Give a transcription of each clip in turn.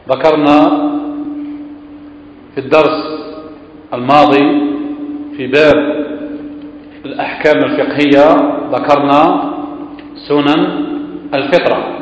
ذكرنا في الدرس الماضي في باب الأحكام الفقهية ذكرنا سنن الفطرة،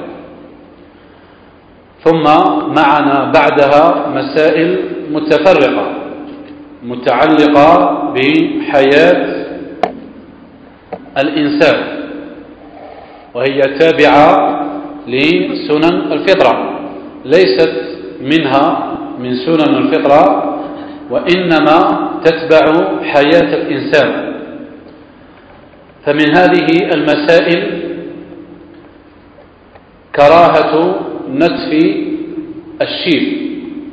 ثم معنا بعدها مسائل متفرقة متعلقة بحياة الإنسان، وهي تابعة لسنن الفطرة، ليست من سنن الفطرة، وإنما تتبع حياة الإنسان. فمن هذه المسائل كراهة نتف الشيب.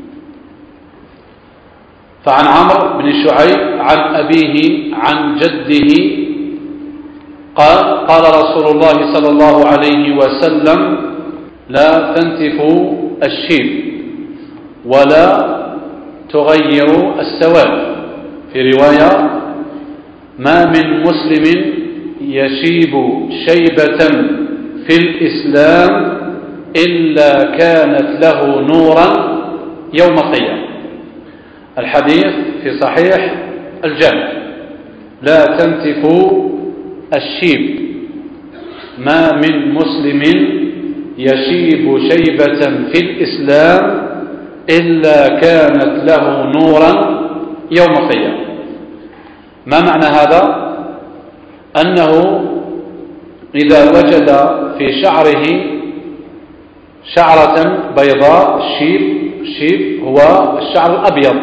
فعن عمرو بن شعيب عن أبيه عن جده قال: قال رسول الله صلى الله عليه وسلم: لا تنتفوا الشيب ولا تغيروا السواد. في رواية: ما من مسلم يشيب شيبة في الإسلام إلا كانت له نورا يوم القيامة. الحديث في صحيح الجامع: لا تنتفوا الشيب، ما من مسلم يشيب شيبة في الإسلام إلا كانت له نورا يوم القيامة. ما معنى هذا؟ أنه إذا وجد في شعره شعرة بيضاء، الشيب هو الشعر الأبيض،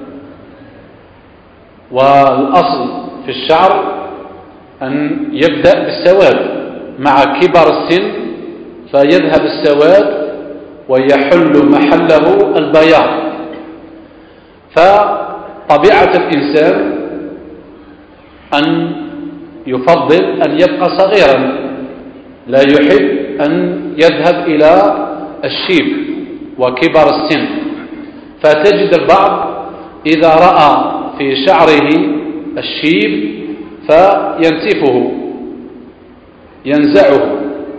والأصل في الشعر أن يبدأ بالسواد، مع كبر السن فيذهب السواد ويحل محله البياض. فطبيعة الإنسان أن يفضل أن يبقى صغيرا، لا يحب أن يذهب إلى الشيب وكبر السن. فتجد البعض إذا رأى في شعره الشيب فينتفه، ينزعه.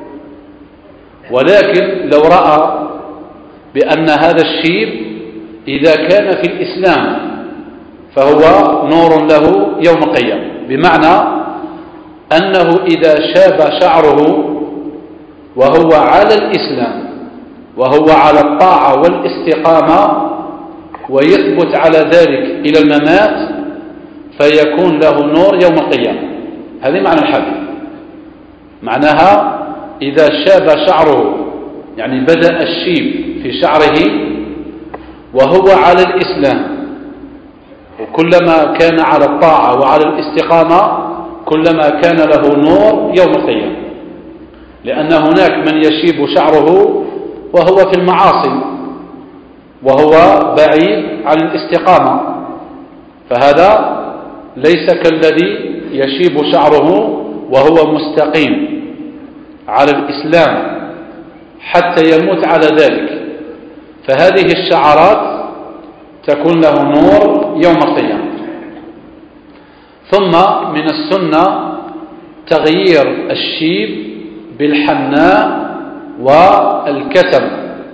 ولكن لو رأى بأن هذا الشيب إذا كان في الإسلام فهو نور له يوم القيامة، بمعنى أنه إذا شاب شعره وهو على الإسلام وهو على الطاعة والاستقامة ويثبت على ذلك إلى الممات فيكون له نور يوم القيامة. هذه معنى الحديث. معناها إذا شاب شعره، يعني بدأ الشيب في شعره وهو على الإسلام، وكلما كان على الطاعة وعلى الاستقامة كلما كان له نور يوم القيامة. لأن هناك من يشيب شعره وهو في المعاصي وهو بعيد عن الاستقامة، فهذا ليس كالذي يشيب شعره وهو مستقيم على الإسلام حتى يموت على ذلك. فهذه الشعرات تكون له نور يوم القيامة. ثم من السنة تغيير الشيب بالحناء والكتم،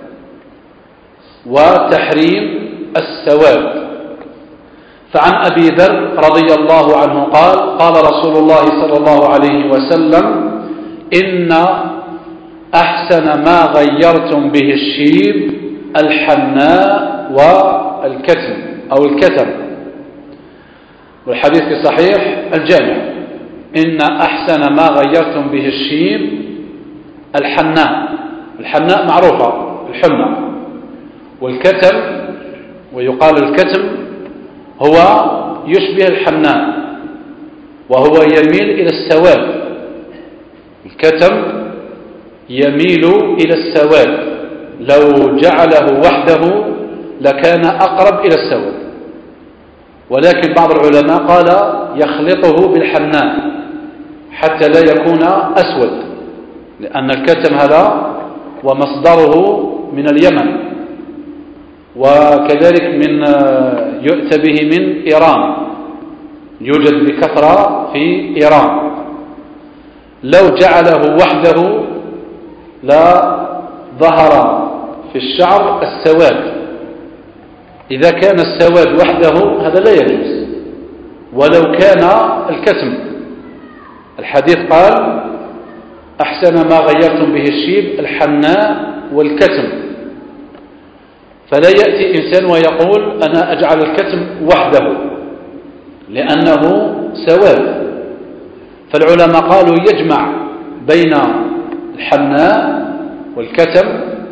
وتحريم السواد. فعن أبي ذر رضي الله عنه قال: قال رسول الله صلى الله عليه وسلم: إن أحسن ما غيرتم به الشيب الحناء والكتم أو الكتم. والحديث في صحيح الجامع: إن أحسن ما غيرتم به الشيب الحناء. الحناء معروفة، الحنة. والكتم، ويقال الكتم، هو يشبه الحناء وهو يميل إلى السواد. الكتم يميل إلى السواد، لو جعله وحده لكان أقرب إلى السواد، ولكن بعض العلماء قال يخلطه بالحناء حتى لا يكون أسود، لأن الكتم هذا ومصدره من اليمن، وكذلك يؤتى به من إيران، يوجد بكثرة في إيران. لو جعله وحده لا ظهر في الشعر السواد. إذا كان السواد وحده هذا لا يجوز، ولو كان الكتم. الحديث قال: أحسن ما غيرتم به الشيب الحناء والكتم. فلا يأتي إنسان ويقول: أنا أجعل الكتم وحده لأنه سواد. فالعلماء قالوا: يجمع بين الحناء والكتم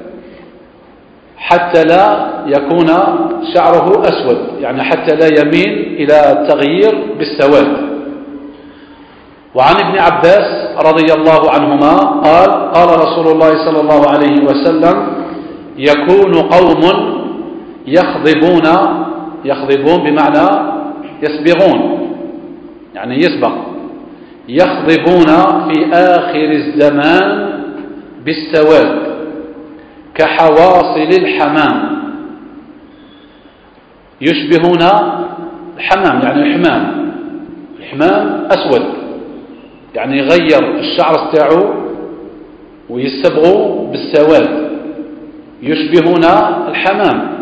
حتى لا يكون شعره أسود، يعني حتى لا يميل إلى التغيير بالسواد. وعن ابن عباس رضي الله عنهما قال: قال رسول الله صلى الله عليه وسلم: يكون قوم يخضبون بمعنى يسبغون، يعني يسبغ، يخضبون في آخر الزمان بالسواد كحواصل الحمام. يشبهون الحمام، يعني الحمام أسود، يعني يغير الشعر تاعو ويصبغوا بالسواد. يشبهون الحمام.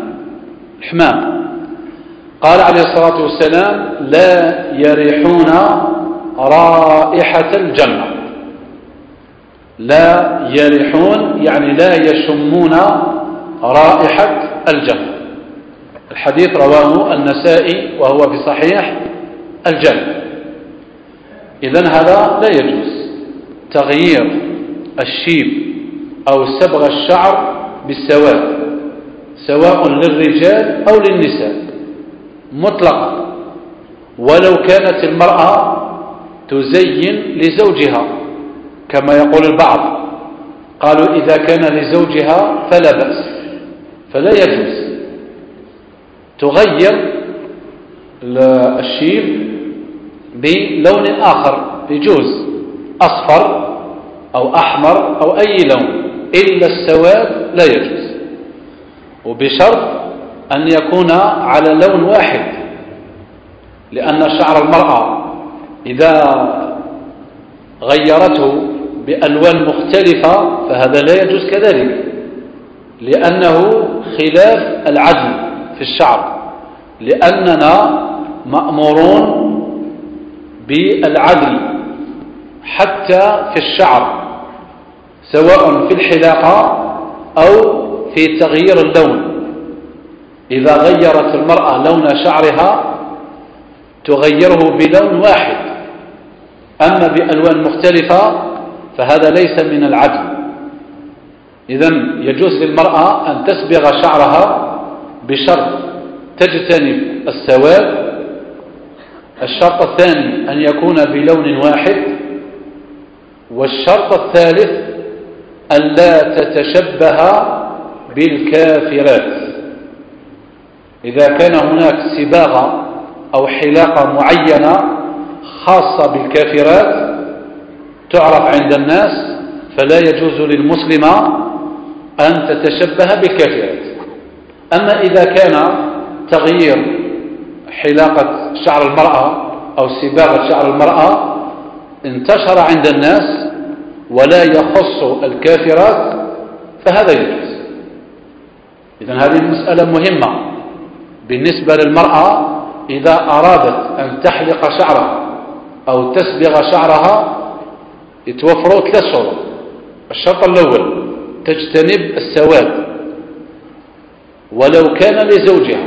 قال عليه الصلاة والسلام: لا يريحون رائحة الجنة. لا يريحون يعني لا يشمون رائحة الجنة. الحديث رواه النسائي وهو في صحيح الجامع. إذن هذا لا يجوز تغيير الشيب أو صبغ الشعر بالسواد، سواء للرجال أو للنساء مطلقا، ولو كانت المرأة تزين لزوجها كما يقول البعض. قالوا: إذا كان لزوجها فلا بأس، فلا يجوز تغير الشيب بلون آخر، يجوز أصفر أو أحمر أو أي لون، إلا السواد لا يجوز، وبشرط أن يكون على لون واحد، لأن شعر المرأة إذا غيرته بألوان مختلفة فهذا لا يجوز كذلك، لأنه خلاف العدل في الشعر، لأننا مأمورون بالعدل حتى في الشعر، سواء في الحلاقة أو في تغيير اللون. إذا غيرت المرأة لون شعرها تغيره بلون واحد، أما بألوان مختلفة فهذا ليس من العدل. إذن يجوز للمرأة أن تسبغ شعرها بشرط تجتنب السواد. الشرط الثاني أن يكون بلون واحد. والشرط الثالث أن لا تتشبه بالكافرات. إذا كان هناك صباغة أو حلاقة معينة خاصة بالكافرات تعرف عند الناس، فلا يجوز للمسلمة أن تتشبه بالكافرات. أما إذا كان تغيير حلاقة شعر المرأة أو صباغة شعر المرأة انتشر عند الناس ولا يخص الكافرات فهذا يجوز. إذن هذه المسألة مهمة بالنسبة للمرأة. إذا أرادت أن تحلق شعرها أو تسبغ شعرها يتوفروا 3 شروط. الشرط الأول تجتنب السواد، ولو كان لزوجها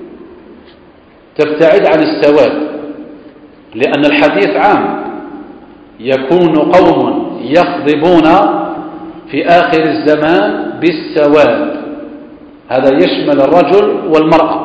تبتعد عن السواد، لأن الحديث عام: يكون قوم يخضبون في آخر الزمان بالسواد. هذا يشمل الرجل والمرأة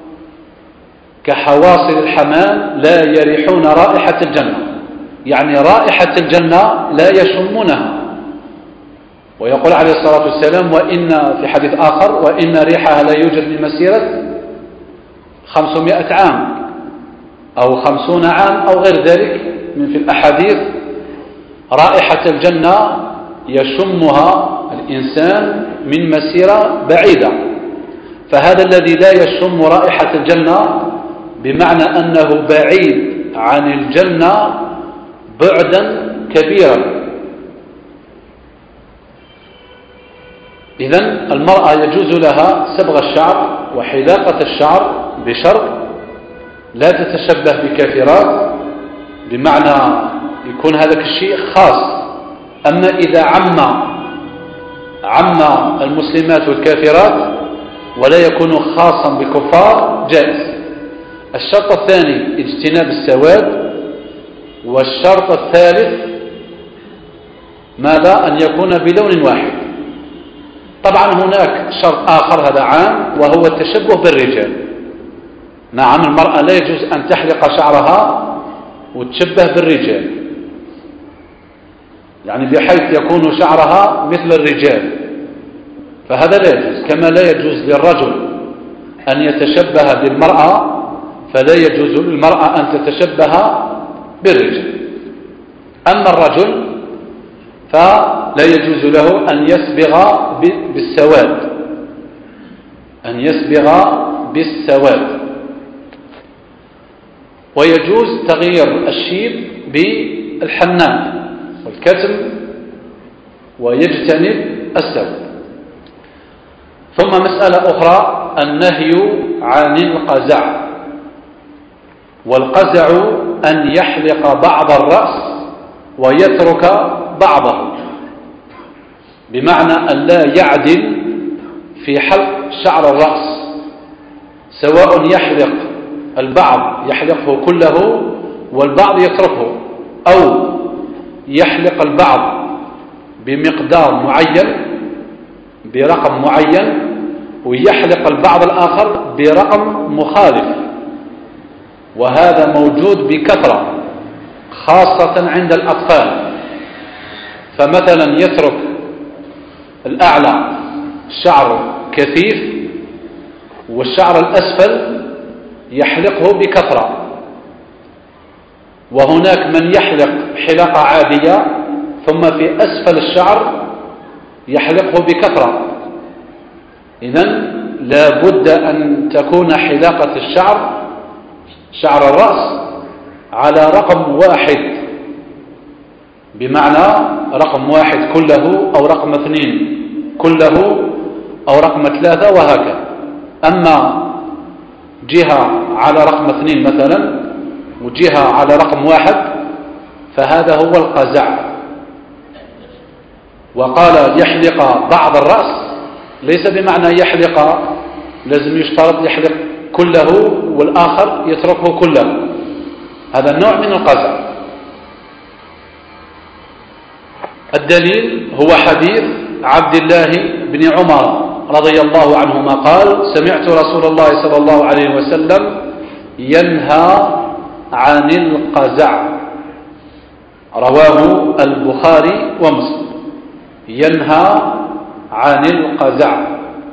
كحواصل الحمام لا يريحون رائحة الجنة، يعني رائحة الجنة لا يشمونها. ويقول عليه الصلاة والسلام: وإن في حديث آخر: وإن ريحها لا يوجد من مسيرة 500 عام أو 50 عام أو غير ذلك من في الأحاديث. رائحة الجنة يشمها الإنسان من مسيرة بعيدة. فهذا الذي لا يشم رائحة الجنة بمعنى أنه بعيد عن الجنة بعدا كبيرا. إذن المرأة يجوز لها صبغ الشعر وحلاقة الشعر بشرط لا تتشبه بكافرات، بمعنى يكون هذا الشيء خاص. أما إذا عم المسلمات والكافرات ولا يكون خاصا بكفار جائز. الشرط الثاني اجتناب السواد، والشرط الثالث ماذا؟ أن يكون بلون واحد. طبعا هناك شرط آخر هذا عام، وهو التشبه بالرجال. نعم، المرأة لا يجوز أن تحلق شعرها وتشبه بالرجال، يعني بحيث يكون شعرها مثل الرجال، فهذا لا يجوز. كما لا يجوز للرجل أن يتشبه بالمرأة، فلا يجوز للمرأة أن تتشبه بالرجال. أما الرجل فلا يجوز له أن يصبغ بالسواد، ويجوز تغيير الشيب بالحنان والكتم، ويجتنب السواد. ثم مسألة أخرى النهي عن القزع. والقزع أن يحلق بعض الرأس ويترك بعضه، بمعنى أن لا يعدل في حلق شعر الرأس، سواء يحلق البعض يحلقه كله والبعض يتركه، أو يحلق البعض بمقدار معين برقم معين، ويحلق البعض الآخر برقم مخالف. وهذا موجود بكثرة خاصة عند الأطفال. فمثلا يترك الأعلى شعر كثيف، والشعر الأسفل يحلقه بكثرة. وهناك من يحلق حلاقة عادية ثم في أسفل الشعر يحلقه بكثرة. إذن لا بد أن تكون حلاقة الشعر، شعر الرأس، على رقم واحد، بمعنى رقم واحد كله، أو رقم 2 كله، أو رقم 3، وهكذا. أما جهة على رقم 2 مثلا وجهة على رقم 1، فهذا هو القزع. وقال يحلق بعض الرأس، ليس بمعنى يحلق لازم يشترط يحلق كله والآخر يتركه كله، هذا النوع من القزع. الدليل هو حديث عبد الله بن عمر رضي الله عنهما قال: سمعت رسول الله صلى الله عليه وسلم ينهى عن القزع. رواه البخاري ومسلم. ينهى عن القزع.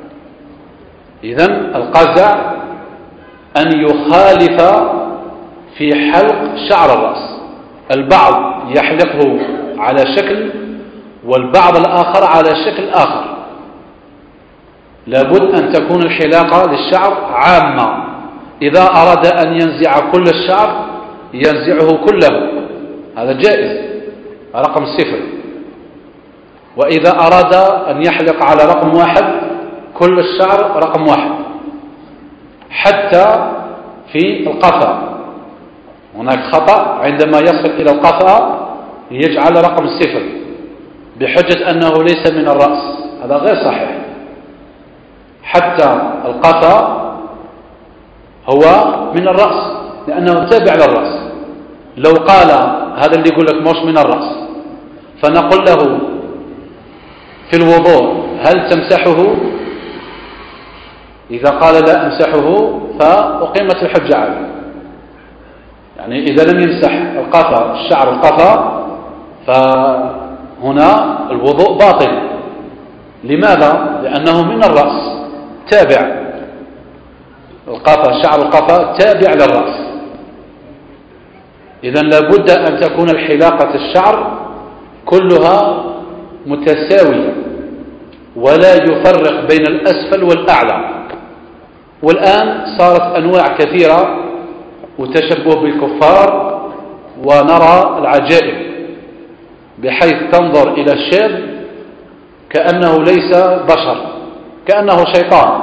إذن القزع أن يخالف في حلق شعر الرأس، البعض يحلقه على شكل والبعض الآخر على شكل آخر. لابد أن تكون الحلاقة للشعر عامة. إذا أراد أن ينزع كل الشعر ينزعه كله، هذا جائز، رقم 0. وإذا أراد أن يحلق على رقم 1 كل الشعر رقم 1. حتى في القفا هناك خطأ، عندما يصل إلى القفا يجعل رقم 0 بحجة أنه ليس من الرأس، هذا غير صحيح. حتى القفا هو من الرأس لأنه تابع للرأس. لو قال هذا اللي يقول لك مش من الرأس، فنقول له في الوضوء هل تمسحه؟ إذا قال لا أمسحه فأقيمت الحجة عليه. يعني إذا لم يمسح القفا الشعر القفا فهنا الوضوء باطل. لماذا؟ لأنه من الرأس تابع، القفا شعر القفا تابع للرأس. إذن لابد أن تكون الحلاقة الشعر كلها متساوية، ولا يفرق بين الأسفل والأعلى. والآن صارت أنواع كثيرة وتشبه بالكفار، ونرى العجائب، بحيث تنظر إلى الشاب كأنه ليس بشر، كأنه شيطان،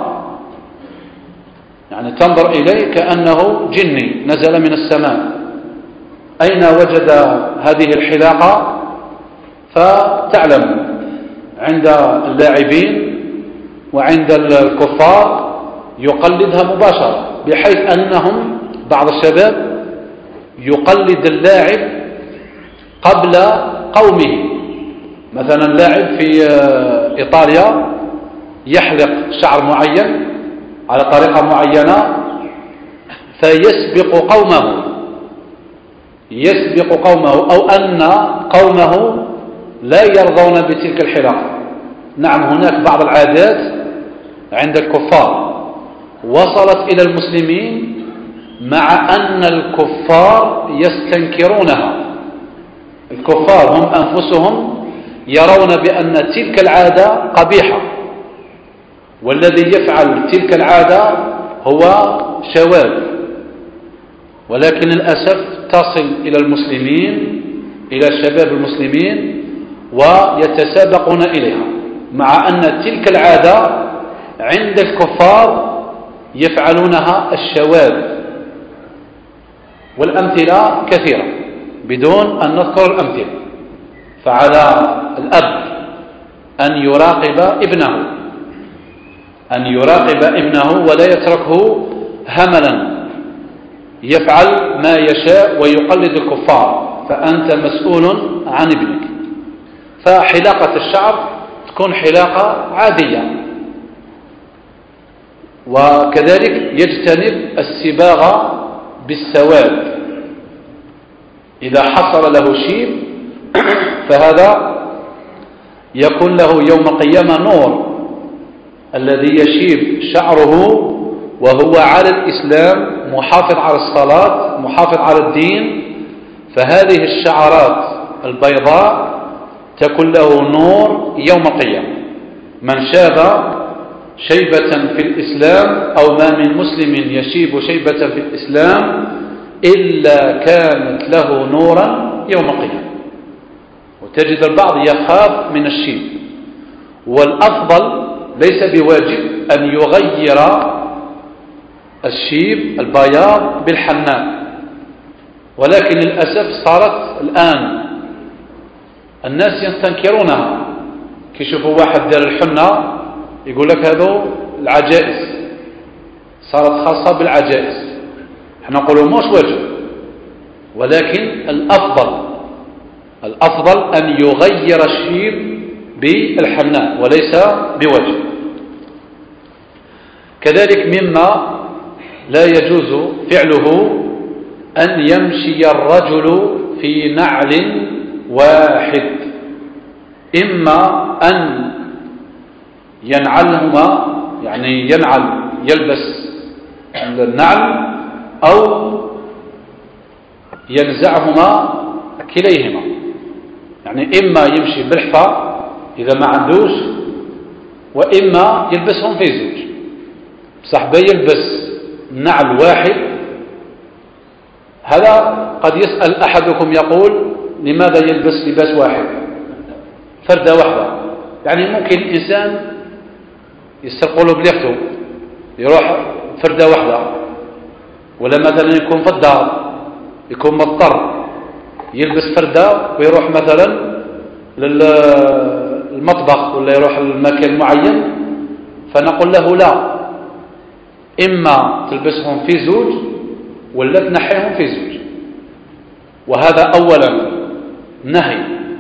يعني تنظر إليه كأنه جني نزل من السماء. أين وجد هذه الحلاقة؟ فتعلم عند اللاعبين وعند الكفار يقلدها مباشرة، بحيث أنهم بعض الشباب يقلد اللاعب قبل قومه. مثلا لاعب في إيطاليا يحلق شعر معين على طريقة معينة فيسبق قومه، أو أن قومه لا يرضون بتلك الحلاقة. نعم، هناك بعض العادات عند الكفار وصلت إلى المسلمين مع أن الكفار يستنكرونها. الكفار هم أنفسهم يرون بأن تلك العادة قبيحة، والذي يفعل تلك العادة هو شواذ، ولكن للأسف تصل إلى المسلمين، إلى الشباب المسلمين، ويتسابقون إليها، مع أن تلك العادة عند الكفار يفعلونها الشواذ. والأمثلة كثيرة بدون أن نذكر الأمثلة. فعلى الأب أن يراقب ابنه ولا يتركه هملا يفعل ما يشاء ويقلد الكفار، فأنت مسؤول عن ابنك. فحلاقة الشعر تكون حلاقة عادية، وكذلك يجتنب الصباغة بالسواد. إذا حصل له شيب فهذا يكون له يوم القيامة نور. الذي يشيب شعره وهو على الإسلام، محافظ على الصلاة، محافظ على الدين، فهذه الشعرات البيضاء تكون له نور يوم القيامة. من شاب شيبة في الإسلام، أو ما من مسلم يشيب شيبة في الإسلام إلا كانت له نورا يوم القيامة. وتجد البعض يخاف من الشيب، والأفضل ليس بواجب أن يغير الشيب البياض بالحناء، ولكن للأسف صارت الآن الناس يستنكرونها. كيشوفوا واحد دار الحنة يقول لك هذا العجائز، صارت خاصة بالعجائز. احنا نقولوا مش واجب، ولكن الأفضل أن يغير الشيب بالحناء وليس بواجب. كذلك مما لا يجوز فعله أن يمشي الرجل في نعل واحد، إما أن ينعلهما، يعني يلبس النعل، أو ينزعهما كليهما. يعني إما يمشي بالحفا إذا ما عندوش، وإما يلبسهم في زوج. صاحبه يلبس نعل واحد، هذا قد يسأل أحدكم يقول لماذا يلبس لباس واحد، فردة واحدة؟ يعني ممكن الإنسان يسترقوا له بليخته يروح فردة واحدة، ولا مثلا يكون في الدار يكون مضطر يلبس فردة ويروح مثلا للمطبخ ولا يروح لمكان معين، فنقول له لا، إما تلبسهم في زوج ولا تنحيهم في زوج. وهذا أولا نهي.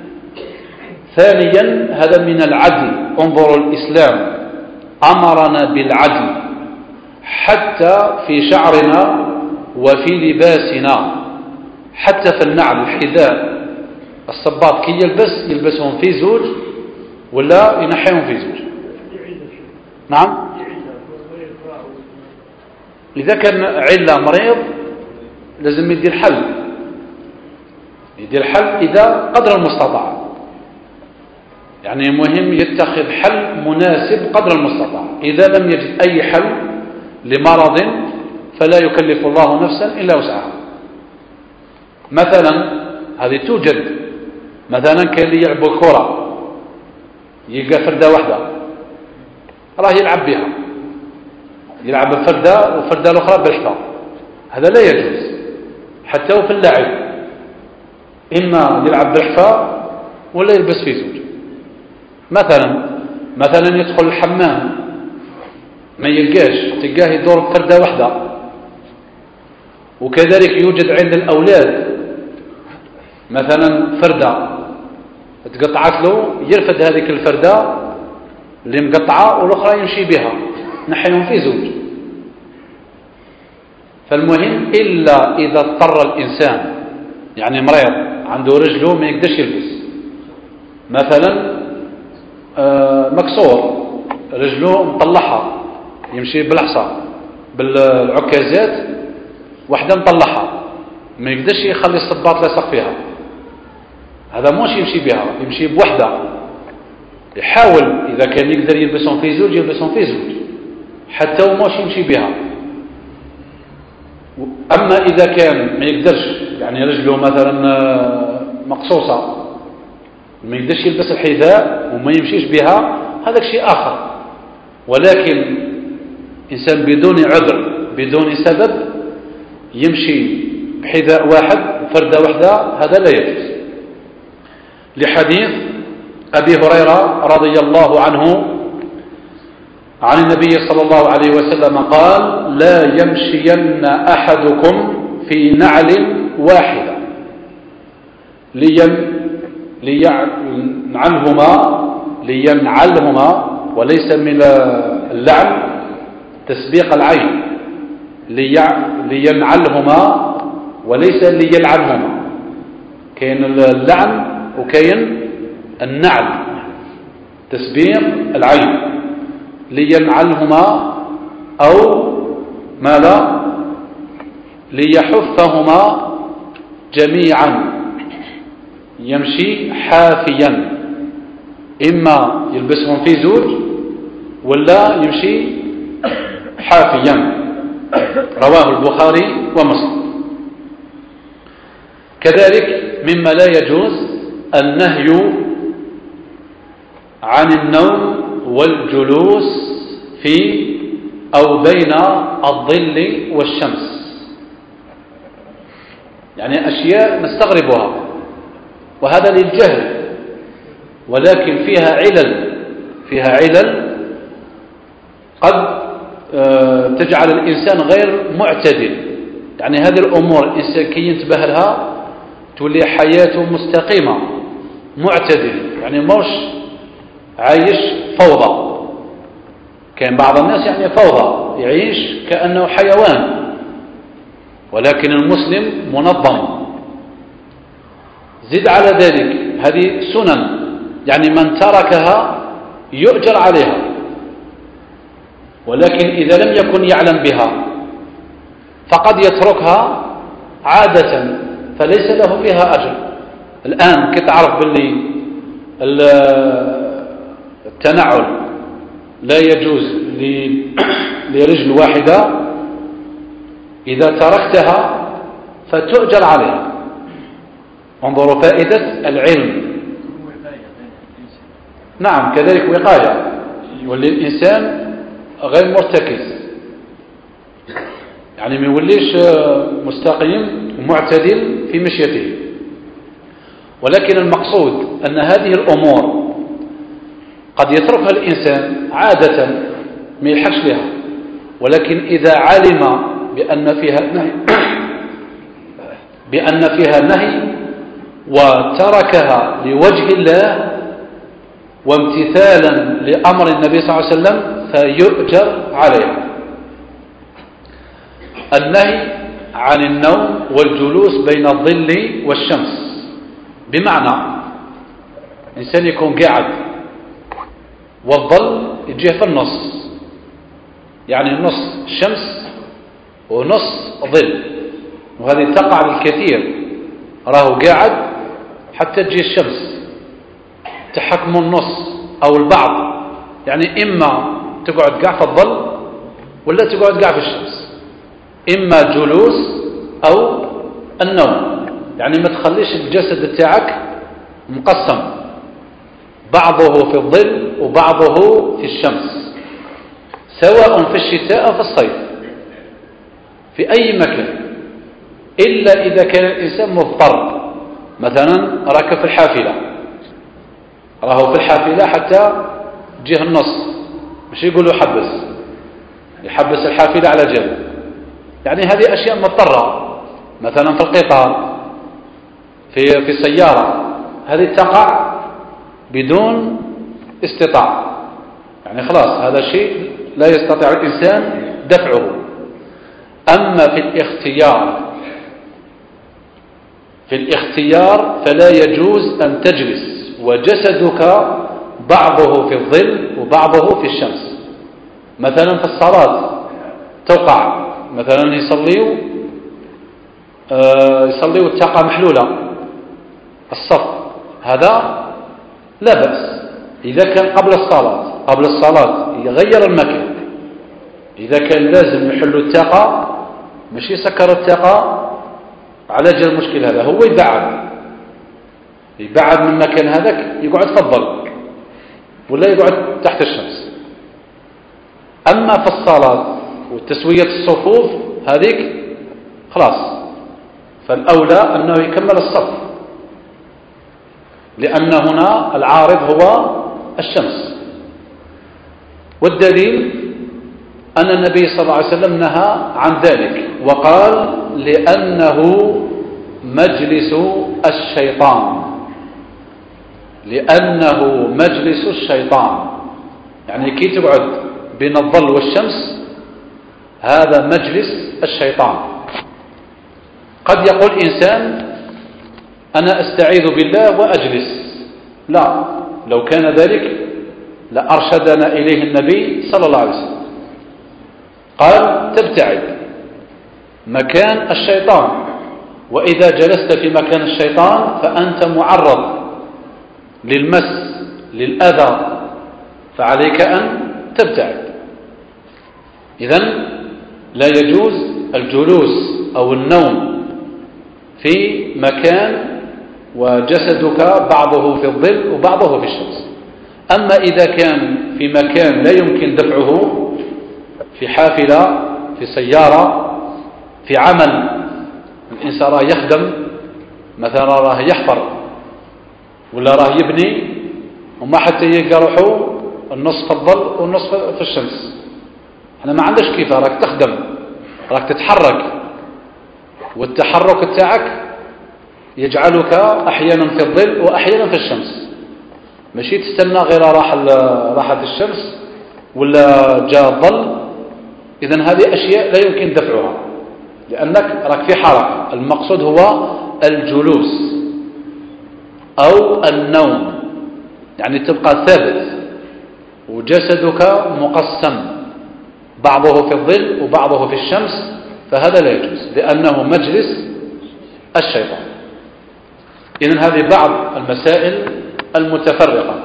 ثانيا هذا من العدل. انظروا، الإسلام أمرنا بالعدل حتى في شعرنا وفي لباسنا، حتى في النعل، الحذاء، الصباط كي يلبسهم في زوج ولا ينحيهم في زوج. نعم، إذا كان علة مريض لازم يدير حل إذا قدر المستطاع. يعني مهم يتخذ حل مناسب قدر المستطاع. إذا لم يجد أي حل لمرض فلا يكلف الله نفسا إلا وسعها. مثلا هذه توجد، مثلا كان اللي يلعبوا الكرة يلقى فردة واحدة راه يلعب بها، يلعب بفردة وفردة الأخرى بالحفا، هذا لا يجوز. حتى وفي اللعب إما يلعب بالحفا ولا يلبس في زوج. مثلا يدخل الحمام ما يلقاش، تلقاه يدور بفردة واحدة. وكذلك يوجد عند الأولاد مثلا فردة تقطعت له، يرفد هذه الفردة اللي مقطعة والأخرى يمشي بها، نحيهم في زوج. فالمهم إلا إذا اضطر الإنسان، يعني مريض عنده رجله ما يقدرش يلبس، مثلا مكسور رجله مطلعها يمشي بالحصى بالعكازات، واحدة مطلعها ما يقدرش يخلي الصباط لاصق فيها، هذا موش يمشي بها، يمشي بوحدة. يحاول إذا كان يقدر يلبسهم في زوج يلبسهم في زوج، حتى وموش يمشي بها. أما إذا كان ما يقدرش، يعني رجله مثلا مقصوصة ما يقدرش يلبس الحذاء وما يمشيش بها، هذا شيء آخر. ولكن إنسان بدون عذر بدون سبب يمشي بحذاء واحد وفردة واحدة، هذا لا يجوز. لحديث أبي هريرة رضي الله عنه عن النبي صلى الله عليه وسلم قال: لا يمشين أحدكم في نعل واحدة لينعلهما، وليس من اللعن تسبيق العين، لينعلهما وليس ليلعنهما. كاين اللعن وكاين النعل تسبيق العين. لينعلهما أو ماذا؟ ليحفهما جميعا، يمشي حافيا، إما يلبسهم في زوج ولا يمشي حافيا. رواه البخاري ومسلم. كذلك مما لا يجوز النهي عن النوم والجلوس في أو بين الظل والشمس، يعني أشياء نستغربها وهذا للجهل، ولكن فيها علل قد تجعل الإنسان غير معتدل. يعني هذه الأمور الإنسان كي ينتبه لها تولي حياته مستقيمة معتدل، يعني موش عايش فوضى. كان بعض الناس يعني فوضى يعيش كأنه حيوان، ولكن المسلم منظم. زد على ذلك هذه سنن، يعني من تركها يؤجر عليها، ولكن إذا لم يكن يعلم بها فقد يتركها عادة فليس له فيها أجر. الآن كتعرف باللي التنعل لا يجوز لرجل واحدة، إذا تركتها فتؤجر عليها. انظروا فائدة العلم. نعم، كذلك وقاية، يولي الإنسان غير مرتكز، يعني ما يوليش مستقيم ومعتدل في مشيته. ولكن المقصود أن هذه الأمور قد يتركها الإنسان عادة ما يلحقش لها، ولكن إذا علم بأن فيها نهي وتركها لوجه الله وامتثالا لأمر النبي صلى الله عليه وسلم فيؤجر عليها. النهي عن النوم والجلوس بين الظل والشمس، بمعنى إنسان يكون قاعد والظل يجيه في النص، يعني نص شمس ونص ظل، وهذه تقع للكثير. راه قاعد حتى تجي الشمس تحكم النص أو البعض، يعني إما تقعد قاع في الظل ولا تقعد قاع في الشمس، إما جلوس أو النوم. يعني ما تخليش الجسد بتاعك مقسم بعضه في الظل وبعضه في الشمس، سواء في الشتاء أو في الصيف، في أي مكان، إلا إذا كان الإنسان مضطر. مثلا راكب في الحافلة، راهو في الحافلة حتى جه النص، مش يقول له يحبس الحافلة على جنب، يعني هذه أشياء مضطرة. مثلا في القطار، في السيارة، هذه تقع بدون استطاعة، يعني خلاص هذا شيء لا يستطيع الإنسان دفعه. أما في الاختيار فلا يجوز أن تجلس وجسدك بعضه في الظل وبعضه في الشمس. مثلا في الصلاة توقع مثلا يصليوا التقى محلولة الصف، هذا لا بأس إذا كان قبل الصلاة يغير المكان. إذا كان لازم يحلوا التقى، مش يسكر التقى على جل المشكلة، هذا هو يبعد من مكان هذاك، يقعد في الظل ولا يقعد تحت الشمس. أما في الصلاة وتسوية الصفوف هذيك خلاص، فالأولى أنه يكمل الصف، لأن هنا العارض هو الشمس. والدليل أن النبي صلى الله عليه وسلم نهى عن ذلك وقال لأنه مجلس الشيطان، يعني كي تقعد بين الظل والشمس هذا مجلس الشيطان. قد يقول إنسان أنا أستعيذ بالله وأجلس، لا، لو كان ذلك لأرشدنا إليه النبي صلى الله عليه وسلم، قال تبتعد مكان الشيطان، وإذا جلست في مكان الشيطان فأنت معرض للمس للأذى، فعليك أن تبتعد. إذن لا يجوز الجلوس أو النوم في مكان وجسدك بعضه في الظل وبعضه في الشمس. أما إذا كان في مكان لا يمكن دفعه، في حافلة، في سيارة، في عمل، الإنسان راه يخدم، مثلا راه يحفر ولا راه يبني، وما حتى يلقى روحه النصف في الظل والنصف في الشمس، احنا ما عندش كيف، راك تخدم، راك تتحرك، والتحرك تاعك يجعلك أحيانا في الظل وأحيانا في الشمس، ماشي تستنى غير راحت الشمس ولا جاء الظل. إذن هذه أشياء لا يمكن دفعها، لأنك راك في حركة. المقصود هو الجلوس أو النوم، يعني تبقى ثابت وجسدك مقسم بعضه في الظل وبعضه في الشمس، فهذا لا يجوز لأنه مجلس الشيطان. إذن هذه بعض المسائل المتفرقة.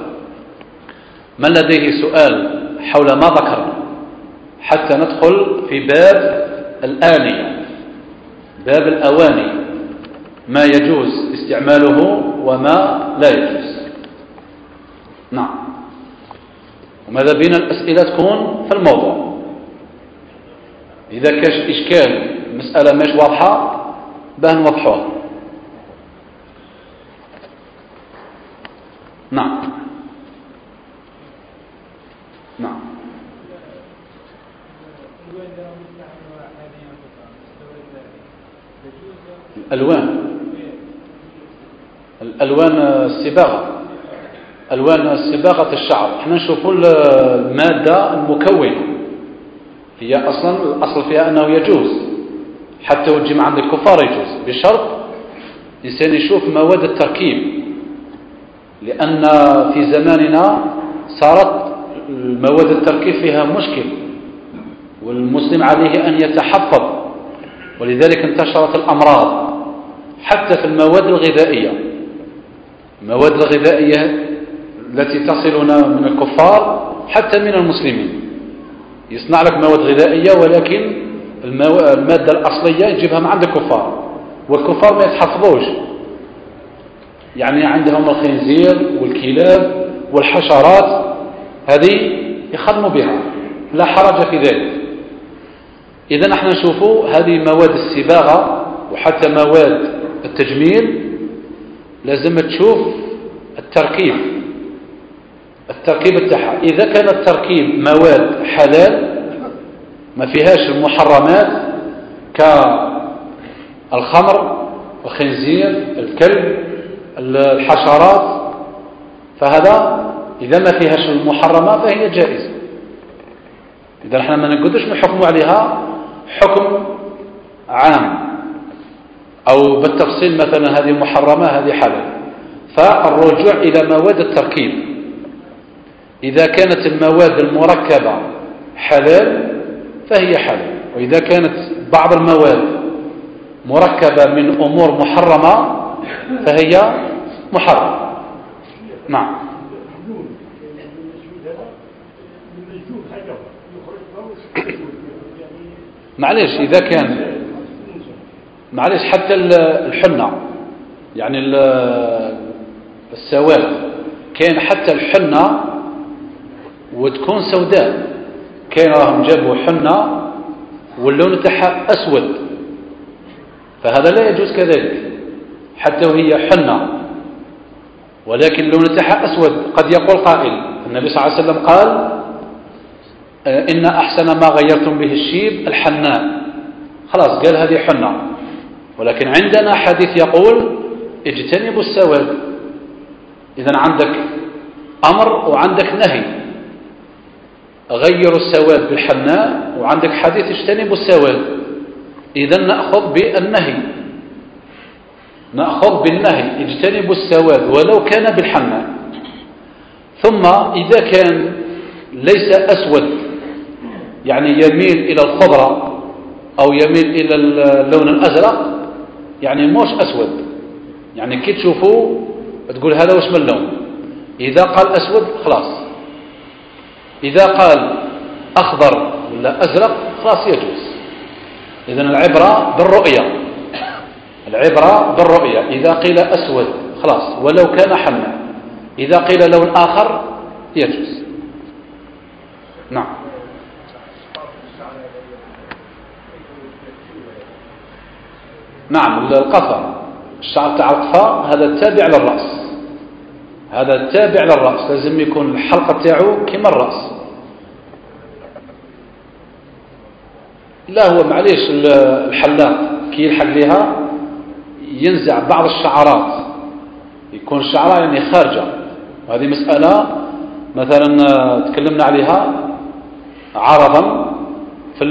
من لديه سؤال حول ما ذكرنا حتى ندخل في باب الآنية، باب الأواني، ما يجوز استعماله وما لا يجوز. نعم، وماذا بين الأسئلة تكون في الموضوع. إذا كاش إشكال مسألة مش واضحة باه نوضحوها. نعم نعم. الألوان الصباغة، ألوان صباغة الشعر، احنا نشوفوا المادة المكونة، هي أصلا الأصل فيها أنه يجوز، حتى وتجي عند الكفار يجوز، بشرط الإنسان يشوف مواد التركيب، لأن في زماننا صارت مواد التركيب فيها مشكل، والمسلم عليه أن يتحفظ، ولذلك انتشرت الأمراض حتى في المواد الغذائية. المواد الغذائية التي تصلنا من الكفار حتى من المسلمين، يصنع لك مواد غذائية ولكن المادة الأصلية يجيبها من عند الكفار، والكفار ما يتحفظوش، يعني عندهم الخنزير والكلاب والحشرات هذه يخدموا بها، لا حرج في ذلك. إذا نحن نشوفوا هذه مواد الصباغة وحتى مواد التجميل لازم تشوف التركيب بتاعها. إذا كان التركيب مواد حلال ما فيهاش المحرمات كالخمر، الخنزير، الكلب، الحشرات، فهذا إذا ما فيهاش المحرمات فهي جائزة. إذا نحن ما نقدرش نحكم عليها حكم عام أو بالتفصيل مثلا هذه محرمة هذه حلال. فالرجوع إلى مواد التركيب، إذا كانت المواد المركبة حلال فهي حلال، وإذا كانت بعض المواد مركبة من أمور محرمة فهي محرمة. نعم. معليش إذا كان معليش حتى الحنة يعني السواد كان حتى الحنة وتكون سوداء، كان راهم جابوا حنة واللون تاعها أسود، فهذا لا يجوز كذلك حتى وهي حنة ولكن اللون تاعها أسود. قد يقول قائل النبي صلى الله عليه وسلم قال إن أحسن ما غيرتم به الشيب الحناء، خلاص قال هذه حنة. ولكن عندنا حديث يقول اجتنبوا السواد. إذن عندك أمر وعندك نهي، غيروا السواد بالحناء، وعندك حديث اجتنبوا السواد. إذن نأخذ بالنهي اجتنبوا السواد ولو كان بالحناء. ثم إذا كان ليس أسود يعني يميل إلى الخضرة أو يميل إلى اللون الأزرق، يعني موش أسود، يعني كي تشوفوه تقول هذا وش من اللون. إذا قال أسود خلاص، إذا قال أخضر ولا أزرق خلاص يجوز. إذن العبرة بالرؤية. إذا قيل أسود خلاص ولو كان حمى، إذا قيل لون آخر يجوز. نعم. نعم القفا، الشعر تاع القفا هذا تابع للرأس، لازم يكون الحلقة تاعو كما الرأس. لا هو معليش الحلاق كي يلحق لها ينزع بعض الشعرات، يكون الشعرة يعني خارجة، وهذه مسألة مثلا تكلمنا عليها عرضا في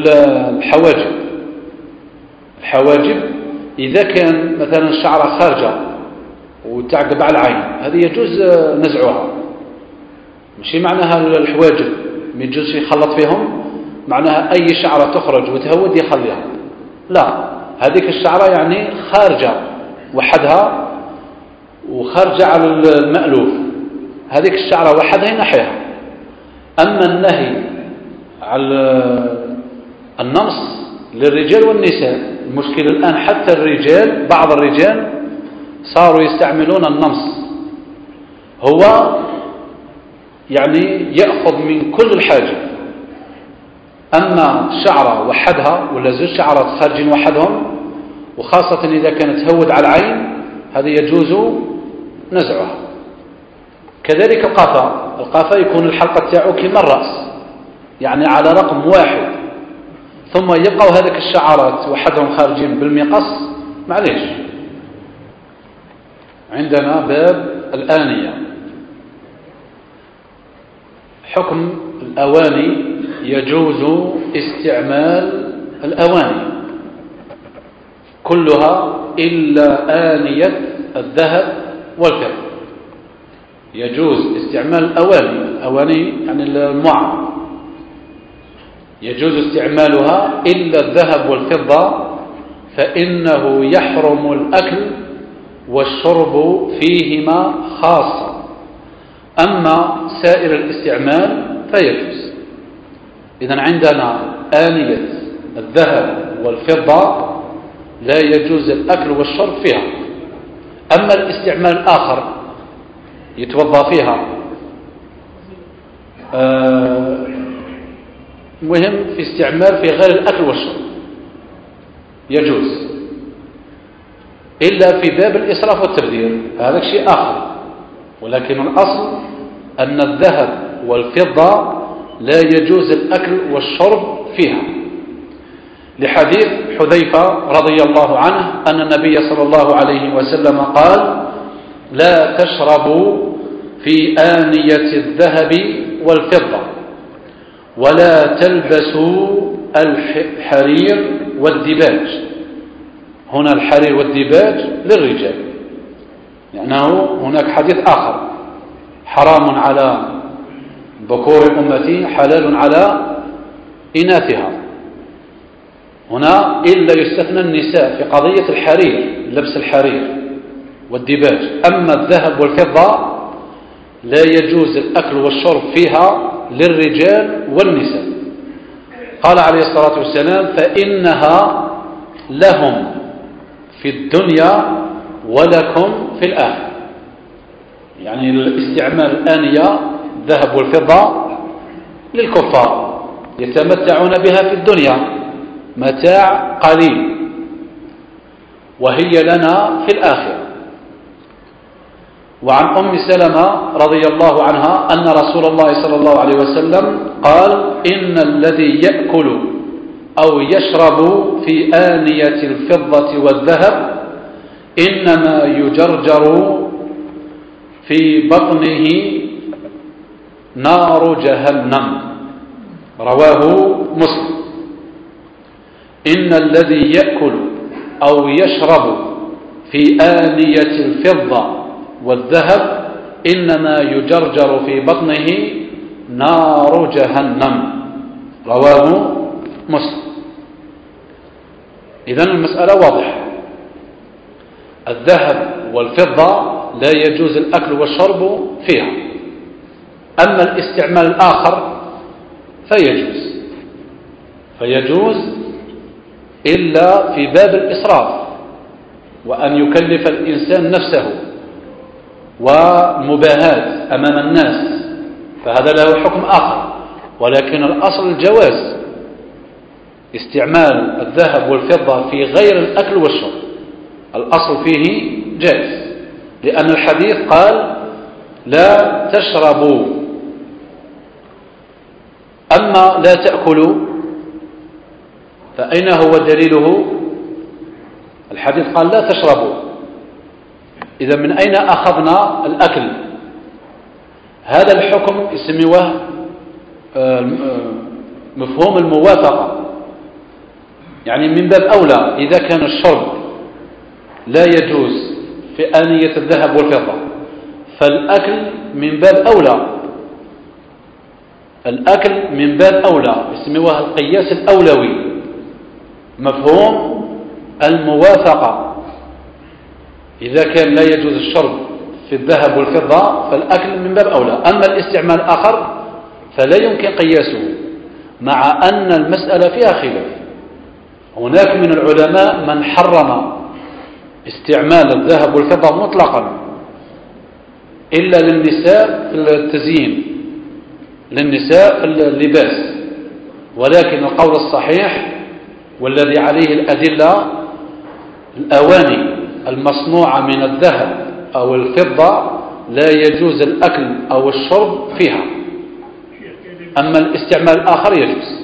الحواجب. إذا كان مثلا الشعرة خارجة وتعقب على العين هذه يجوز نزعها، ماشي معناها الحواجب ما يجوز يخلط فيهم معناها أي شعرة تخرج وتهود يخليها، لا، هذيك الشعرة يعني خارجة وحدها وخارجة على المألوف، هذيك الشعرة وحدها ينحيها. أما النهي على النمص للرجال والنساء، المشكلة الآن حتى الرجال بعض الرجال صاروا يستعملون النمص، هو يعني يأخذ من كل الحاجة، أما شعرة وحدها ولا زوج شعرات خارجين وحدهم، وخاصة إذا كانت تهود على العين هذا يجوز نزعها. كذلك القافة يكون الحلقة تاعو كما الرأس يعني على رقم واحد، ثم يبقوا هذيك الشعرات وحدهم خارجين بالمقص، معليش. عندنا باب الآنية، حكم الأواني، يجوز استعمال الأواني كلها إلا آنية الذهب والفضة، يجوز استعمال الأواني يعني المعر، يجوز استعمالها إلا الذهب والفضة، فإنه يحرم الأكل والشرب فيهما خاصة، أما سائر الاستعمال فيجوز. إذن عندنا آنية الذهب والفضة لا يجوز الأكل والشرب فيها، أما الاستعمال الآخر يتوضى فيها مهم في استعمال في غير الأكل والشرب يجوز، إلا في باب الإسراف والتبذير هذا شيء آخر. ولكن الأصل أن الذهب والفضة لا يجوز الأكل والشرب فيها، لحديث حذيفة رضي الله عنه أن النبي صلى الله عليه وسلم قال: لا تشربوا في آنية الذهب والفضة ولا تلبسوا الحرير والديباج. هنا الحرير والديباج للرجال، لأنه هناك حديث آخر: حرام على ذكور أمتي حلال على إناثها. هنا إلا يستثنى النساء في قضية الحرير، لبس الحرير والديباج. أما الذهب والفضة لا يجوز الأكل والشرب فيها للرجال والنساء. قال عليه الصلاة والسلام: فإنها لهم في الدنيا ولكم في الآخرة. يعني الاستعمال الآنية الذهب والفضة للكفار يتمتعون بها في الدنيا متاع قليل، وهي لنا في الآخرة. وعن أم سلمة رضي الله عنها أن رسول الله صلى الله عليه وسلم قال: إن الذي يأكل أو يشرب في آنية الفضة والذهب إنما يجرجر في بطنه نار جهنم. رواه مسلم. إن الذي يأكل أو يشرب في آنية الفضة والذهب إنما يجرجر في بطنه نار جهنم. رواه مسلم. إذن المسألة واضحة: الذهب والفضة لا يجوز الأكل والشرب فيها. أما الاستعمال الآخر فيجوز إلا في باب الإسراف، وأن يكلف الإنسان نفسه ومباهاة أمام الناس، فهذا له حكم آخر. ولكن الأصل الجواز استعمال الذهب والفضة في غير الأكل والشرب، الأصل فيه جائز، لأن الحديث قال: لا تشربوا. أما لا تأكلوا فأين هو دليله؟ الحديث قال: لا تشربوا. إذا من أين أخذنا الأكل؟ هذا الحكم يسموه مفهوم الموافقة، يعني من باب أولى إذا كان الشرب لا يجوز في آنية الذهب والفضة، فالأكل من باب أولى. الأكل من باب أولى يسموه القياس الأولوي، مفهوم الموافقة. إذا كان لا يجوز الشرب في الذهب والفضة فالأكل من باب أولى. أما الاستعمال الآخر فلا يمكن قياسه، مع أن المسألة فيها خلاف. هناك من العلماء من حرم استعمال الذهب والفضة مطلقا إلا للنساء في التزيين، للنساء في اللباس. ولكن القول الصحيح والذي عليه الأدلة: الأواني المصنوعة من الذهب أو الفضة لا يجوز الأكل أو الشرب فيها. أما الاستعمال الآخر يجوز.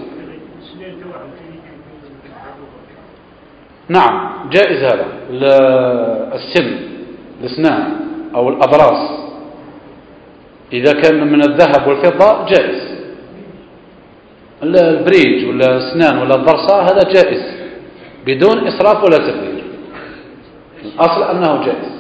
نعم جائز هذا. السن، الأسنان أو الأضراس إذا كان من الذهب والفضة جائز. البريج ولا الأسنان ولا الضرصة هذا جائز بدون إسراف ولا تبذير. الأصل أنه جائز.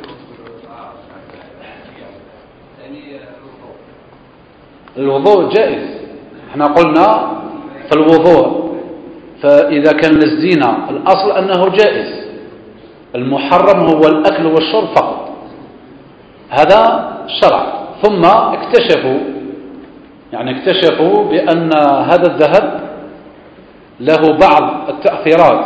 الوضوء جائز. احنا قلنا في الوضوء فإذا كان للزينة الأصل أنه جائز، المحرم هو الأكل والشرب فقط. هذا شرع. ثم اكتشفوا بأن هذا الذهب له بعض التأثيرات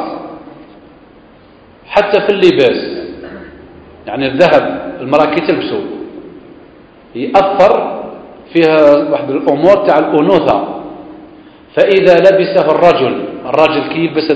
حتى في اللباس. يعني الذهب المرأة كي تلبسه يأثر فيها واحد الأمور تاع الأنوثة. فإذا لبسه الرجل كي يلبس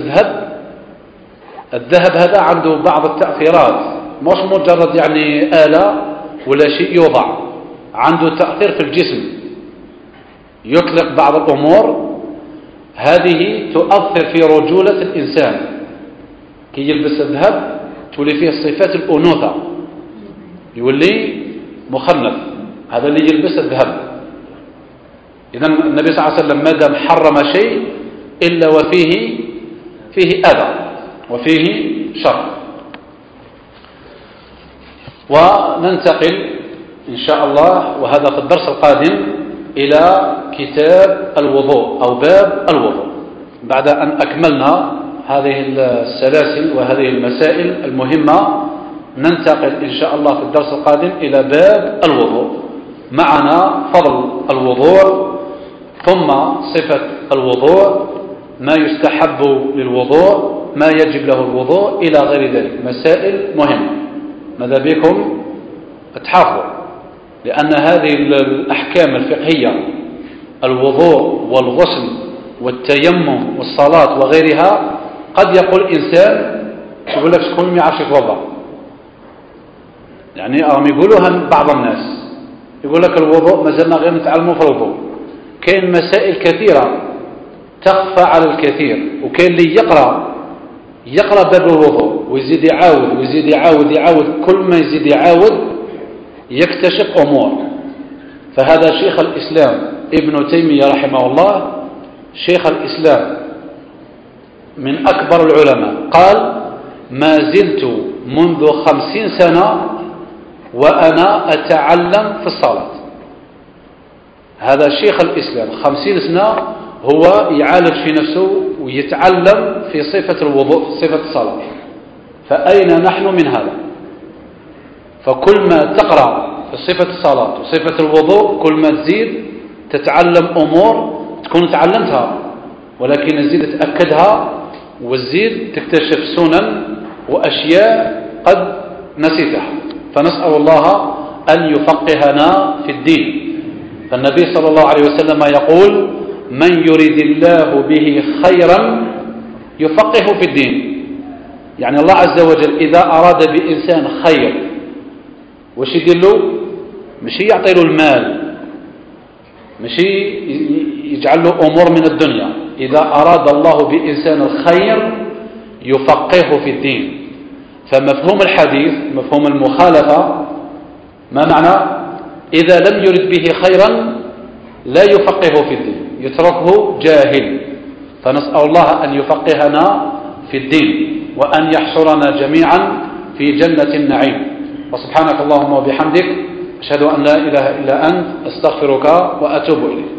الذهب هذا عنده بعض التأثيرات، مش مجرد يعني آلة ولا شيء يوضع، عنده تأثير في الجسم، يطلق بعض الأمور هذه تؤثر في رجولة الإنسان. كي يلبس الذهب تولي فيه صفات الأنوثة، يولي مخنث هذا اللي يلبس الذهب. إذا النبي صلى الله عليه وسلم ما دام حرم شيء إلا وفيه أذى وفيه شر. وننتقل إن شاء الله، وهذا في الدرس القادم، إلى كتاب الوضوء أو باب الوضوء. بعد أن أكملنا هذه السلاسل وهذه المسائل المهمة، ننتقل إن شاء الله في الدرس القادم إلى باب الوضوء. معنا فضل الوضوء، ثم صفة الوضوء، ما يستحب للوضوء، ما يجب له الوضوء، إلى غير ذلك، مسائل مهمة. ماذا بكم تحافظوا، لأن هذه الأحكام الفقهية، الوضوء والغسل والتيمم والصلاة وغيرها، قد يقول إنسان يقول لك شكون ما يعرفش يتوضا، يعني يقولوها بعض الناس، يقول لك الوضوء مازلنا غير نتعلموا في الوضوء. كاين مسائل كثيرة تخفى على الكثير، وكاين اللي يقرأ باب الوضوء ويزيد يعاود ويزيد يعاود، كل ما يزيد يعاود يكتشف أمور. فهذا شيخ الإسلام ابن تيمية رحمه الله، شيخ الإسلام من أكبر العلماء، قال: ما زلت منذ 50 سنة وأنا أتعلم في الصلاة. هذا شيخ الإسلام 50 سنة هو يعالج في نفسه ويتعلم في صفة الوضوء، في صفة الصلاة. فأين نحن من هذا؟ فكل ما تقرأ في صفة الصلاة وصفة الوضوء، كل ما تزيد تتعلم أمور تكون تعلمتها، ولكن تزيد تأكدها وتزيد تكتشف سنن وأشياء قد نسيتها. فنسأل الله أن يفقهنا في الدين. فالنبي صلى الله عليه وسلم يقول: من يريد الله به خيرا يفقه في الدين. يعني الله عز وجل إذا أراد بإنسان خير، وش يدير له؟ مش يعطي له المال، مش يجعل له أمور من الدنيا. إذا أراد الله بإنسان الخير يفقهه في الدين. فمفهوم الحديث، مفهوم المخالفة، ما معنى؟ إذا لم يرد به خيرا لا يفقهه في الدين، يتركه جاهل. فنسأل الله أن يفقهنا في الدين، وأن يحشرنا جميعا في جنة النعيم. وسبحانك اللهم وبحمدك، أشهد أن لا إله إلا أنت، أستغفرك وأتوب إليك.